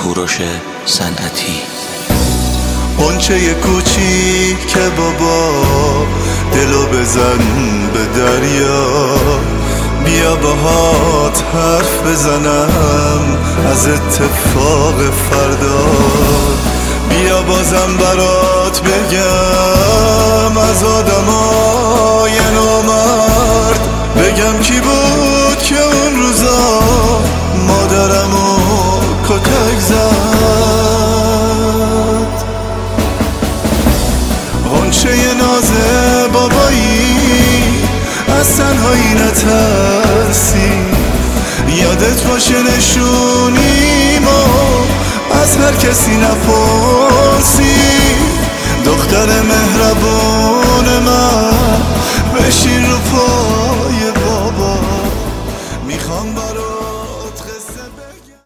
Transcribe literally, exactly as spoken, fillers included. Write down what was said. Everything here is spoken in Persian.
کوروش صنعتی. غنچه کوچیک که بابا دلو بزن به دریا، بیا باهات حرف بزنم از اتفاق فردا، بیا بازم برات بگم از آدمای نامرد، بگم کی بود که اون روزا مادرمو کتک زد. غنچه ناز بابایی از تنهایی نترسی، یادت باشه نشونیمو از هر کسی نپرسی، دختر مهربون